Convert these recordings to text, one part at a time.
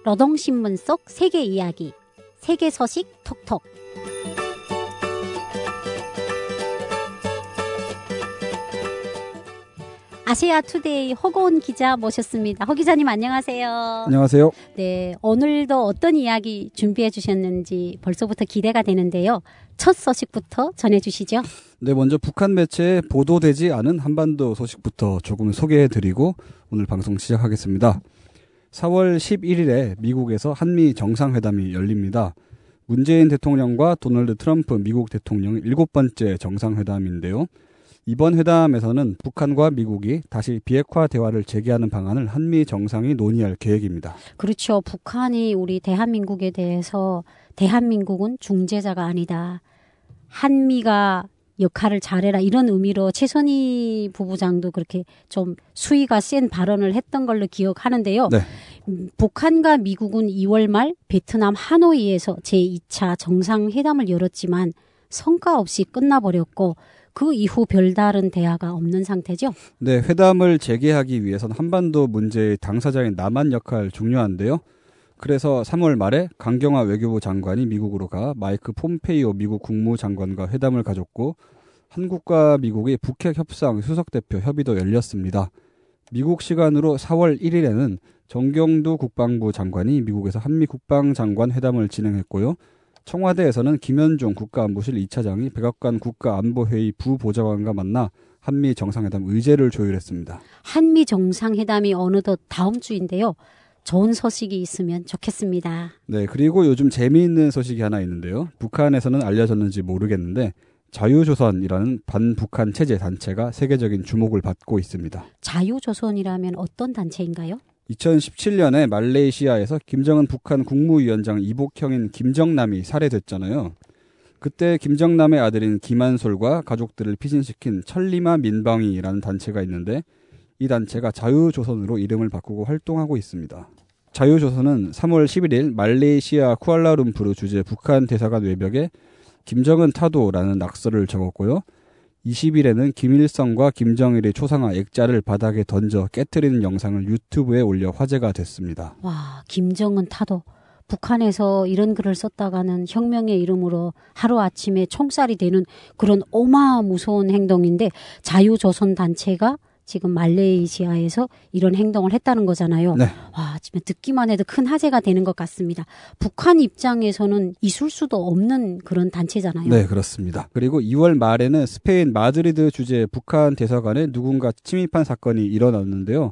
노동신문 속 세계 이야기, 세계 소식 톡톡. 아시아 투데이 허고은 기자 모셨습니다. 허 기자님 안녕하세요. 안녕하세요. 네, 오늘도 어떤 이야기 준비해 주셨는지 벌써부터 기대가 되는데요. 첫 소식부터 전해주시죠. 네, 먼저 북한 매체에 보도되지 않은 한반도 소식부터 조금 소개해드리고 오늘 방송 시작하겠습니다. 4월 11일에 미국에서 한미 정상회담이 열립니다. 문재인 대통령과 도널드 트럼프 미국 대통령의 7번째 정상회담인데요. 이번 회담에서는 북한과 미국이 다시 비핵화 대화를 재개하는 방안을 한미 정상이 논의할 계획입니다. 그렇죠. 북한이 우리 대한민국에 대해서 대한민국은 중재자가 아니다. 한미가 역할을 잘해라 이런 의미로 최선희 부부장도 그렇게 좀 수위가 센 발언을 했던 걸로 기억하는데요. 네. 북한과 미국은 2월 말 베트남 하노이에서 제2차 정상회담을 열었지만 성과 없이 끝나버렸고 그 이후 별다른 대화가 없는 상태죠? 네, 회담을 재개하기 위해서는 한반도 문제의 당사자인 남한 역할 중요한데요. 그래서 3월 말에 강경화 외교부 장관이 미국으로 가 마이크 폼페이오 미국 국무장관과 회담을 가졌고 한국과 미국의 북핵 협상 수석대표 협의도 열렸습니다. 미국 시간으로 4월 1일에는 정경두 국방부 장관이 미국에서 한미 국방장관 회담을 진행했고요. 청와대에서는 김현종 국가안보실 2차장이 백악관 국가안보회의 부보좌관과 만나 한미 정상회담 의제를 조율했습니다. 한미 정상회담이 어느덧 다음 주인데요. 좋은 소식이 있으면 좋겠습니다. 네, 그리고 요즘 재미있는 소식이 하나 있는데요. 북한에서는 알려졌는지 모르겠는데 자유조선이라는 반북한 체제 단체가 세계적인 주목을 받고 있습니다. 자유조선이라면 어떤 단체인가요? 2017년에 말레이시아에서 김정은 북한 국무위원장 이복형인 김정남이 살해됐잖아요. 그때 김정남의 아들인 김한솔과 가족들을 피신시킨 천리마 민방위라는 단체가 있는데 이 단체가 자유조선으로 이름을 바꾸고 활동하고 있습니다. 자유조선은 3월 11일 말레이시아 쿠알라룸푸르 주재 북한 대사관 외벽에 김정은 타도라는 낙서를 적었고요. 20일에는 김일성과 김정일의 초상화 액자를 바닥에 던져 깨트리는 영상을 유튜브에 올려 화제가 됐습니다. 와, 김정은 타도. 북한에서 이런 글을 썼다가는 혁명의 이름으로 하루아침에 총살이 되는 그런 어마무서운 행동인데 자유조선 단체가 지금 말레이시아에서 이런 행동을 했다는 거잖아요. 네. 와, 지금 듣기만 해도 큰 화제가 되는 것 같습니다. 북한 입장에서는 있을 수도 없는 그런 단체잖아요. 네, 그렇습니다. 그리고 2월 말에는 스페인 마드리드 주재 북한 대사관에 누군가 침입한 사건이 일어났는데요.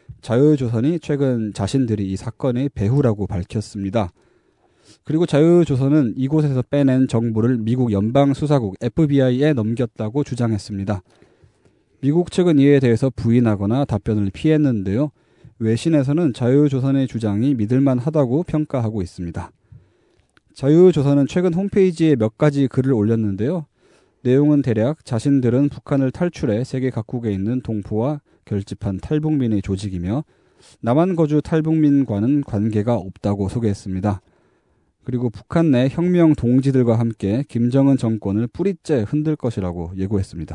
자유조선이 최근 자신들이 이 사건의 배후라고 밝혔습니다. 그리고 자유조선은 이곳에서 빼낸 정보를 미국 연방수사국 FBI에 넘겼다고 주장했습니다. 미국 측은 이에 대해서 부인하거나 답변을 피했는데요. 외신에서는 자유조선의 주장이 믿을만하다고 평가하고 있습니다. 자유조선은 최근 홈페이지에 몇 가지 글을 올렸는데요. 내용은 대략 자신들은 북한을 탈출해 세계 각국에 있는 동포와 결집한 탈북민의 조직이며 남한 거주 탈북민과는 관계가 없다고 소개했습니다. 그리고 북한 내 혁명 동지들과 함께 김정은 정권을 뿌리째 흔들 것이라고 예고했습니다.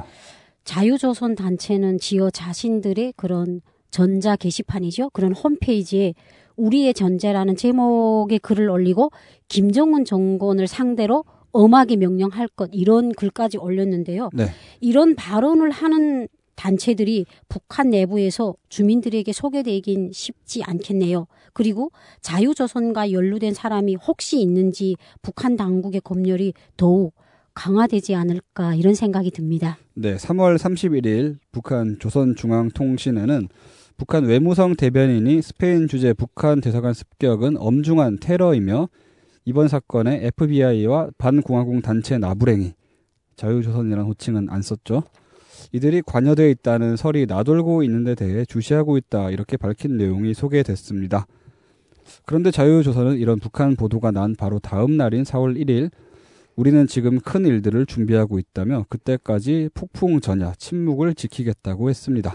자유조선 단체는 지어 자신들의 그런 전자 게시판이죠. 그런 홈페이지에 우리의 전제라는 제목의 글을 올리고 김정은 정권을 상대로 엄하게 명령할 것 이런 글까지 올렸는데요. 네. 이런 발언을 하는 단체들이 북한 내부에서 주민들에게 소개되긴 쉽지 않겠네요. 그리고 자유조선과 연루된 사람이 혹시 있는지 북한 당국의 검열이 더욱 강화되지 않을까 이런 생각이 듭니다. 네, 3월 31일 북한 조선중앙통신에는 북한 외무성 대변인이 스페인 주재 북한 대사관 습격은 엄중한 테러이며 이번 사건에 FBI와 반공화국 단체 나부랭이, 자유조선이라는 호칭은 안 썼죠. 이들이 관여되어 있다는 설이 나돌고 있는 데 대해 주시하고 있다 이렇게 밝힌 내용이 소개됐습니다. 그런데 자유조선은 이런 북한 보도가 난 바로 다음 날인 4월 1일 우리는 지금 큰 일들을 준비하고 있다며 그때까지 폭풍 전야, 침묵을 지키겠다고 했습니다.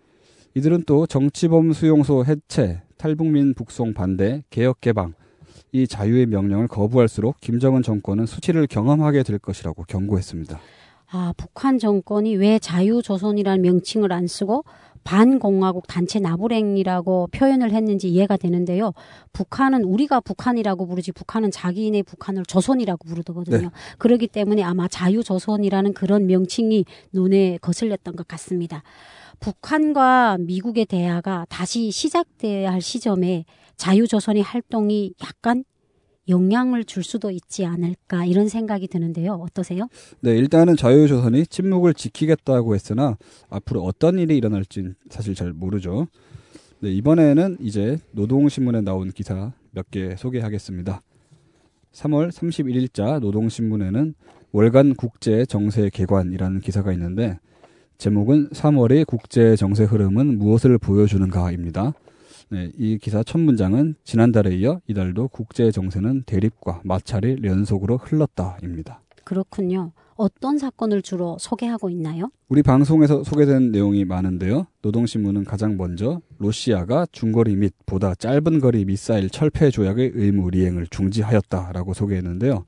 이들은 또 정치범 수용소 해체, 탈북민 북송 반대, 개혁 개방, 이 자유의 명령을 거부할수록 김정은 정권은 수치를 경험하게 될 것이라고 경고했습니다. 북한 정권이 왜 자유조선이라는 명칭을 안 쓰고 반공화국 단체 나부랭이라고 표현을 했는지 이해가 되는데요. 북한은 우리가 북한이라고 부르지 북한은 자기네 북한을 조선이라고 부르거든요. 네. 그렇기 때문에 아마 자유조선이라는 그런 명칭이 눈에 거슬렸던 것 같습니다. 북한과 미국의 대화가 다시 시작돼야 할 시점에 자유조선의 활동이 약간 영향을 줄 수도 있지 않을까 이런 생각이 드는데요. 어떠세요? 네, 일단은 자유조선이 침묵을 지키겠다고 했으나 앞으로 어떤 일이 일어날지는 사실 잘 모르죠. 네, 이번에는 이제 노동신문에 나온 기사 몇 개 소개하겠습니다. 3월 31일자 노동신문에는 월간 국제정세개관이라는 기사가 있는데 제목은 3월의 국제정세 흐름은 무엇을 보여주는가입니다. 네, 이 기사 첫 문장은 지난달에 이어 이달도 국제 정세는 대립과 마찰이 연속으로 흘렀다입니다. 그렇군요. 어떤 사건을 주로 소개하고 있나요? 우리 방송에서 소개된 내용이 많은데요. 노동신문은 가장 먼저 러시아가 중거리 및 보다 짧은 거리 미사일 철폐 조약의 의무 이행을 중지하였다라고 소개했는데요.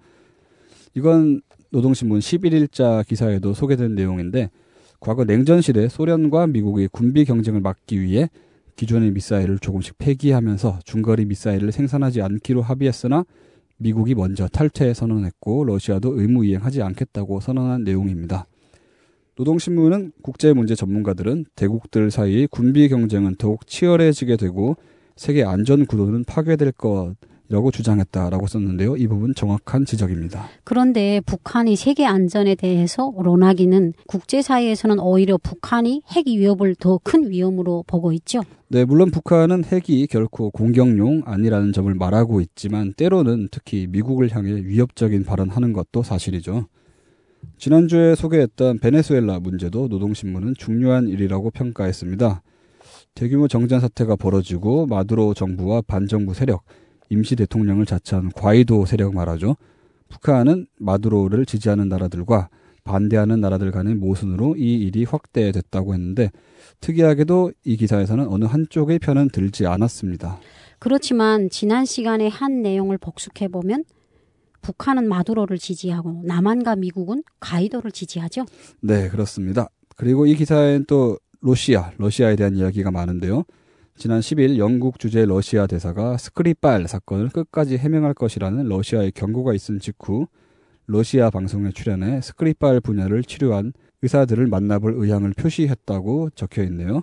이건 노동신문 11일자 기사에도 소개된 내용인데 과거 냉전시대 소련과 미국의 군비 경쟁을 막기 위해 기존의 미사일을 조금씩 폐기하면서 중거리 미사일을 생산하지 않기로 합의했으나 미국이 먼저 탈퇴 선언했고 러시아도 의무 이행하지 않겠다고 선언한 내용입니다. 노동신문은 국제문제 전문가들은 대국들 사이의 군비 경쟁은 더욱 치열해지게 되고 세계 안전 구도는 파괴될 것이라고 주장했다라고 썼는데요. 이 부분 정확한 지적입니다. 그런데 북한이 세계 안전에 대해서 논하기는 국제사회에서는 오히려 북한이 핵 위협을 더 큰 위험으로 보고 있죠. 네, 물론 북한은 핵이 결코 공격용 아니라는 점을 말하고 있지만 때로는 특히 미국을 향해 위협적인 발언하는 것도 사실이죠. 지난주에 소개했던 베네수엘라 문제도 노동신문은 중요한 일이라고 평가했습니다. 대규모 정전 사태가 벌어지고 마두로 정부와 반정부 세력, 임시 대통령을 자처한 과이도 세력 말하죠. 북한은 마두로를 지지하는 나라들과 반대하는 나라들 간의 모순으로 이 일이 확대됐다고 했는데 특이하게도 이 기사에서는 어느 한쪽의 편은 들지 않았습니다. 그렇지만 지난 시간에 한 내용을 복습해보면 북한은 마두로를 지지하고 남한과 미국은 과이도를 지지하죠? 네, 그렇습니다. 그리고 이 기사에는 또 러시아에 대한 이야기가 많은데요. 지난 10일 영국 주재 러시아 대사가 스크리팔 사건을 끝까지 해명할 것이라는 러시아의 경고가 있은 직후 러시아 방송에 출연해 스크리팔 분야를 치료한 의사들을 만나볼 의향을 표시했다고 적혀있네요.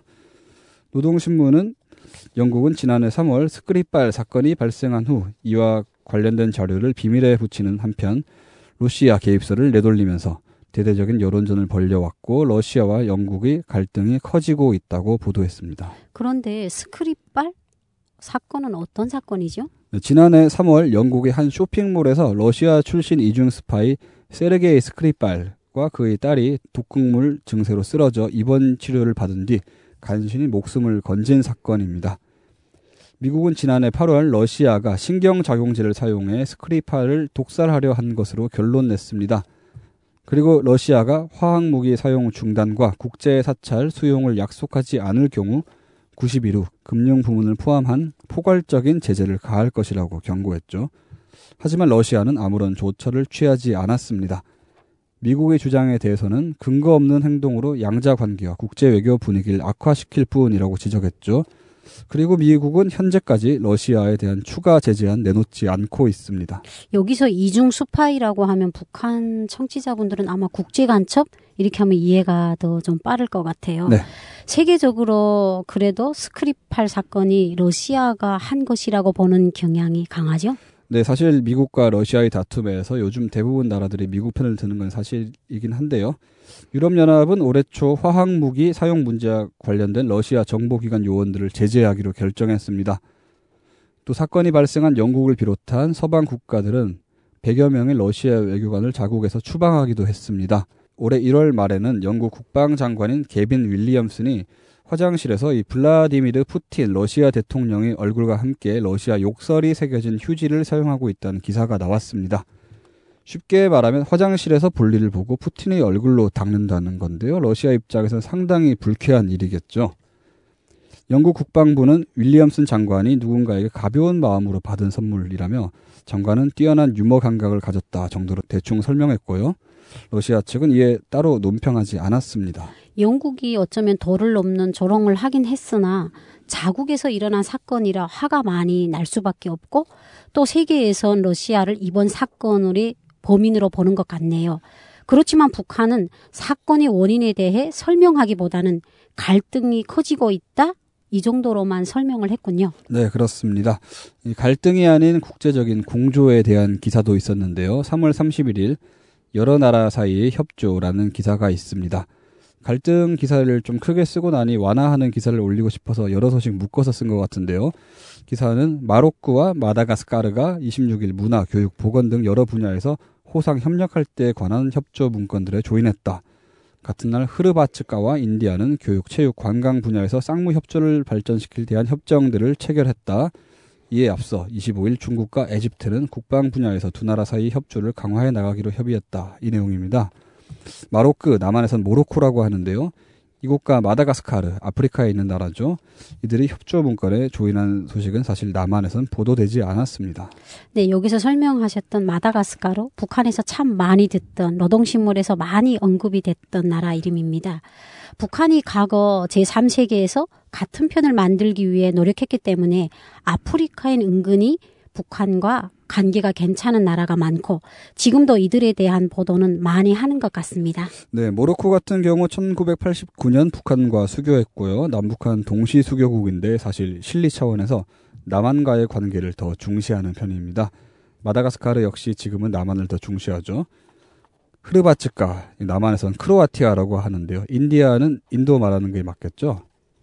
노동신문은 영국은 지난해 3월 스크리팔 사건이 발생한 후 이와 관련된 자료를 비밀에 붙이는 한편 러시아 개입설을 내돌리면서 대대적인 여론전을 벌여왔고 러시아와 영국의 갈등이 커지고 있다고 보도했습니다. 그런데 스크리팔 사건은 어떤 사건이죠? 네, 지난해 3월 영국의 한 쇼핑몰에서 러시아 출신 이중 스파이 세르게이 스크리팔과 그의 딸이 독극물 증세로 쓰러져 입원 치료를 받은 뒤 간신히 목숨을 건진 사건입니다. 미국은 지난해 8월 러시아가 신경작용제를 사용해 스크리팔을 독살하려 한 것으로 결론 냈습니다. 그리고 러시아가 화학무기 사용 중단과 국제 사찰 수용을 약속하지 않을 경우 90일 후 금융 부문을 포함한 포괄적인 제재를 가할 것이라고 경고했죠. 하지만 러시아는 아무런 조처를 취하지 않았습니다. 미국의 주장에 대해서는 근거 없는 행동으로 양자 관계와 국제 외교 분위기를 악화시킬 뿐이라고 지적했죠. 그리고 미국은 현재까지 러시아에 대한 추가 제재안 내놓지 않고 있습니다. 여기서 이중 스파이라고 하면 북한 청취자분들은 아마 국제간첩 이렇게 하면 이해가 더 좀 빠를 것 같아요. 네. 세계적으로 그래도 스크리팔 사건이 러시아가 한 것이라고 보는 경향이 강하죠? 네, 사실 미국과 러시아의 다툼에서 요즘 대부분 나라들이 미국 편을 드는 건 사실이긴 한데요. 유럽연합은 올해 초 화학무기 사용 문제와 관련된 러시아 정보기관 요원들을 제재하기로 결정했습니다. 또 사건이 발생한 영국을 비롯한 서방 국가들은 100여 명의 러시아 외교관을 자국에서 추방하기도 했습니다. 올해 1월 말에는 영국 국방장관인 개빈 윌리엄슨이 화장실에서 이 블라디미르 푸틴 러시아 대통령의 얼굴과 함께 러시아 욕설이 새겨진 휴지를 사용하고 있다는 기사가 나왔습니다. 쉽게 말하면 화장실에서 볼일을 보고 푸틴의 얼굴로 닦는다는 건데요. 러시아 입장에서는 상당히 불쾌한 일이겠죠. 영국 국방부는 윌리엄슨 장관이 누군가에게 가벼운 마음으로 받은 선물이라며 장관은 뛰어난 유머 감각을 가졌다 정도로 대충 설명했고요. 러시아 측은 이에 따로 논평하지 않았습니다. 영국이 어쩌면 도를 넘는 조롱을 하긴 했으나 자국에서 일어난 사건이라 화가 많이 날 수밖에 없고 또 세계에선 러시아를 이번 사건의 범인으로 보는 것 같네요. 그렇지만 북한은 사건의 원인에 대해 설명하기보다는 갈등이 커지고 있다? 이 정도로만 설명을 했군요. 네, 그렇습니다. 이 갈등이 아닌 국제적인 공조에 대한 기사도 있었는데요. 3월 31일 여러 나라 사이의 협조라는 기사가 있습니다. 갈등 기사를 좀 크게 쓰고 나니 완화하는 기사를 올리고 싶어서 여러 소식 묶어서 쓴 것 같은데요. 기사는 마로크와 마다가스카르가 26일 문화, 교육, 보건 등 여러 분야에서 호상 협력할 때에 관한 협조 문건들에 조인했다. 같은 날 흐르바츠카와 인디아는 교육, 체육, 관광 분야에서 쌍무 협조를 발전시킬 대한 협정들을 체결했다. 이에 앞서 25일 중국과 에집트는 국방 분야에서 두 나라 사이 협조를 강화해 나가기로 협의했다. 이 내용입니다. 마로크, 남한에선 모로코라고 하는데요. 이곳과 마다가스카르, 아프리카에 있는 나라죠. 이들이 협조 문건에 조인한 소식은 사실 남한에선 보도되지 않았습니다. 네, 여기서 설명하셨던 마다가스카르, 북한에서 참 많이 듣던 노동신문에서 많이 언급이 됐던 나라 이름입니다. 북한이 과거 제3세계에서 같은 편을 만들기 위해 노력했기 때문에 아프리카엔 은근히 북한과 관계가 괜찮은 나라가 많고 지금도 이들에 대한 보도는 많이 하는 것 같습니다. 네, 모로코 같은 경우 1989년 북한과 수교했고요. 남북한 동시 수교국인데 사실 실리 차원에서 남한과의 관계를 더 중시하는 편입니다. 마다가스카르 역시 지금은 남한을 더 중시하죠. 흐르바츠카, 남한에선 크로아티아라고 하는데요. 인디아는 인도 말하는 게 맞겠죠?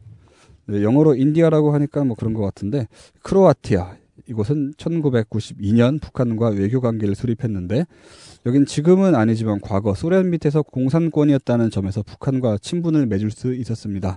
네, 영어로 인디아라고 하니까 뭐 그런 것 같은데 크로아티아, 이곳은 1992년 북한과 외교 관계를 수립했는데 여긴 지금은 아니지만 과거 소련 밑에서 공산권이었다는 점에서 북한과 친분을 맺을 수 있었습니다.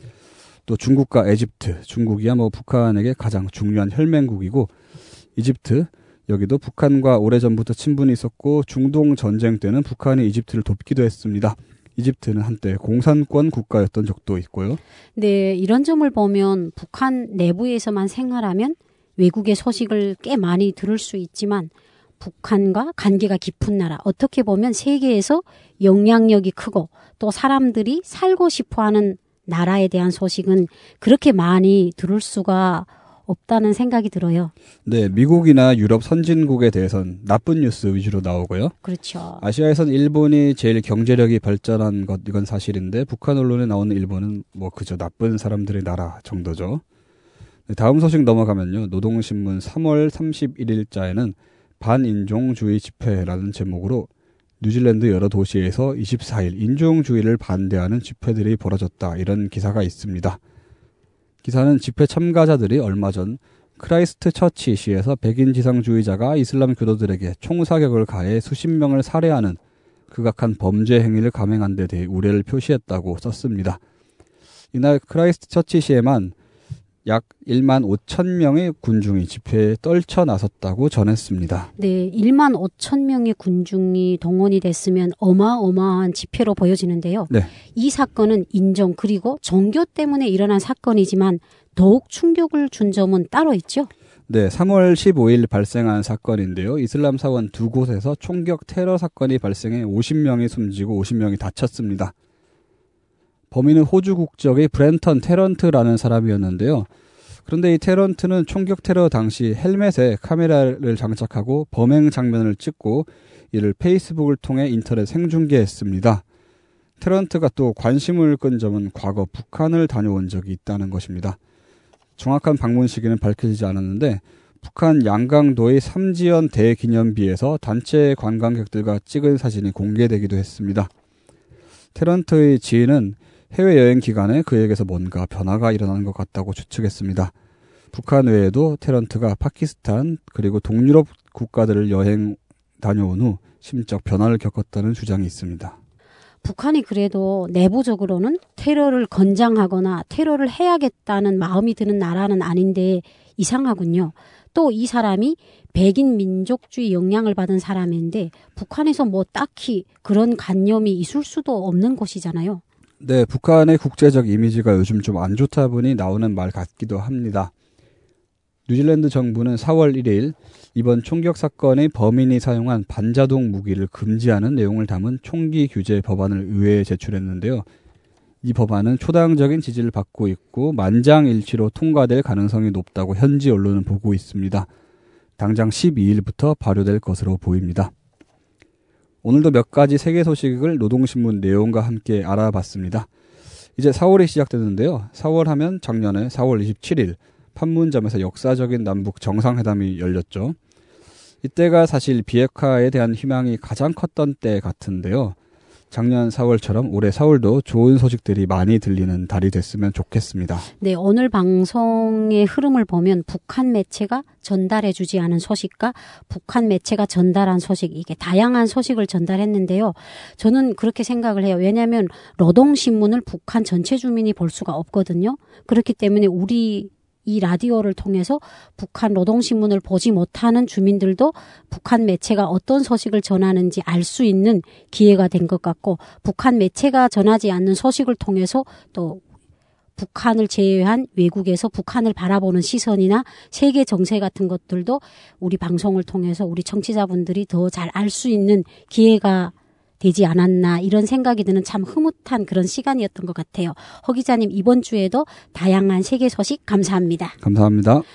또 중국과 에집트, 중국이야 뭐 북한에게 가장 중요한 혈맹국이고 이집트, 여기도 북한과 오래전부터 친분이 있었고 중동 전쟁 때는 북한이 이집트를 돕기도 했습니다. 이집트는 한때 공산권 국가였던 적도 있고요. 네, 이런 점을 보면 북한 내부에서만 생활하면 외국의 소식을 꽤 많이 들을 수 있지만 북한과 관계가 깊은 나라, 어떻게 보면 세계에서 영향력이 크고 또 사람들이 살고 싶어하는 나라에 대한 소식은 그렇게 많이 들을 수가 없다는 생각이 들어요. 네, 미국이나 유럽 선진국에 대해선 나쁜 뉴스 위주로 나오고요. 그렇죠. 아시아에선 일본이 제일 경제력이 발전한 것, 이건 사실인데 북한 언론에 나오는 일본은 뭐 그저 나쁜 사람들의 나라 정도죠. 네, 다음 소식 넘어가면요. 노동신문 3월 31일자에는 반인종주의 집회라는 제목으로 뉴질랜드 여러 도시에서 24일 인종주의를 반대하는 집회들이 벌어졌다. 이런 기사가 있습니다. 기사는 집회 참가자들이 얼마 전 크라이스트 처치시에서 백인 지상주의자가 이슬람 교도들에게 총사격을 가해 수십 명을 살해하는 극악한 범죄 행위를 감행한 데 대해 우려를 표시했다고 썼습니다. 이날 크라이스트 처치시에만 약 1만 5천 명의 군중이 집회에 떨쳐나섰다고 전했습니다. 네, 1만 5천 명의 군중이 동원이 됐으면 어마어마한 집회로 보여지는데요. 네. 이 사건은 인종 그리고 종교 때문에 일어난 사건이지만 더욱 충격을 준 점은 따로 있죠. 네, 3월 15일 발생한 사건인데요. 이슬람 사원 두 곳에서 총격 테러 사건이 발생해 50명이 숨지고 50명이 다쳤습니다. 범인은 호주 국적의 브랜턴 테런트라는 사람이었는데요. 그런데 이 테런트는 총격 테러 당시 헬멧에 카메라를 장착하고 범행 장면을 찍고 이를 페이스북을 통해 인터넷 생중계했습니다. 테런트가 또 관심을 끈 점은 과거 북한을 다녀온 적이 있다는 것입니다. 정확한 방문 시기는 밝혀지지 않았는데 북한 양강도의 삼지연 대기념비에서 단체 관광객들과 찍은 사진이 공개되기도 했습니다. 테런트의 지인은 해외여행 기간에 그에게서 뭔가 변화가 일어나는 것 같다고 추측했습니다. 북한 외에도 테런트가 파키스탄 그리고 동유럽 국가들을 여행 다녀온 후 심적 변화를 겪었다는 주장이 있습니다. 북한이 그래도 내부적으로는 테러를 권장하거나 테러를 해야겠다는 마음이 드는 나라는 아닌데 이상하군요. 또 이 사람이 백인 민족주의 영향을 받은 사람인데 북한에서 뭐 딱히 그런 관념이 있을 수도 없는 곳이잖아요. 네, 북한의 국제적 이미지가 요즘 좀 안 좋다 보니 나오는 말 같기도 합니다. 뉴질랜드 정부는 4월 1일 이번 총격 사건의 범인이 사용한 반자동 무기를 금지하는 내용을 담은 총기 규제 법안을 의회에 제출했는데요. 이 법안은 초당적인 지지를 받고 있고 만장일치로 통과될 가능성이 높다고 현지 언론은 보고 있습니다. 당장 12일부터 발효될 것으로 보입니다. 오늘도 몇 가지 세계 소식을 노동신문 내용과 함께 알아봤습니다. 이제 4월이 시작되는데요. 4월 하면 작년에 4월 27일 판문점에서 역사적인 남북 정상회담이 열렸죠. 이때가 사실 비핵화에 대한 희망이 가장 컸던 때 같은데요. 작년 4월처럼 올해 4월도 좋은 소식들이 많이 들리는 달이 됐으면 좋겠습니다. 네, 오늘 방송의 흐름을 보면 북한 매체가 전달해주지 않은 소식과 북한 매체가 전달한 소식, 이게 다양한 소식을 전달했는데요. 저는 그렇게 생각을 해요. 왜냐하면 노동신문을 북한 전체 주민이 볼 수가 없거든요. 그렇기 때문에 우리 이 라디오를 통해서 북한 노동신문을 보지 못하는 주민들도 북한 매체가 어떤 소식을 전하는지 알 수 있는 기회가 된 것 같고, 북한 매체가 전하지 않는 소식을 통해서 또 북한을 제외한 외국에서 북한을 바라보는 시선이나 세계 정세 같은 것들도 우리 방송을 통해서 우리 청취자분들이 더 잘 알 수 있는 기회가 되지 않았나, 이런 생각이 드는 참 흐뭇한 그런 시간이었던 것 같아요. 허 기자님, 이번 주에도 다양한 세계 소식 감사합니다. 감사합니다.